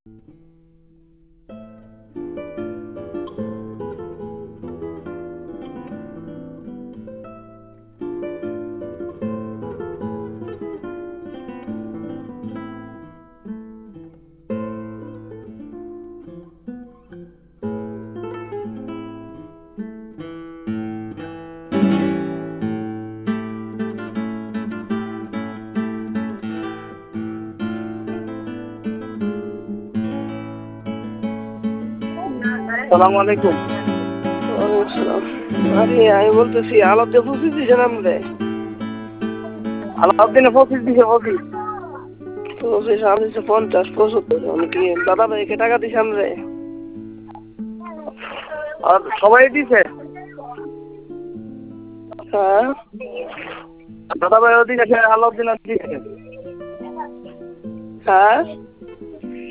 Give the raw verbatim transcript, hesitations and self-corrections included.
সালাম আলাইকুম। আমি বলতেছি আলাদা পঁচিশ দিছে নামলে আলাউদ্দিনে পঁচিশ দিছে পঁচিশ পঁচিশ আমি দিচ্ছে পঞ্চাশ পঁচাত্তর আমি কি দাদা ভাইকে টাকা দিছি আমরে আর সবাই দিছে। হ্যাঁ দাদা ভাইও দিয়েছে, আলাউদ্দিনও দিয়েছে। হ্যাঁ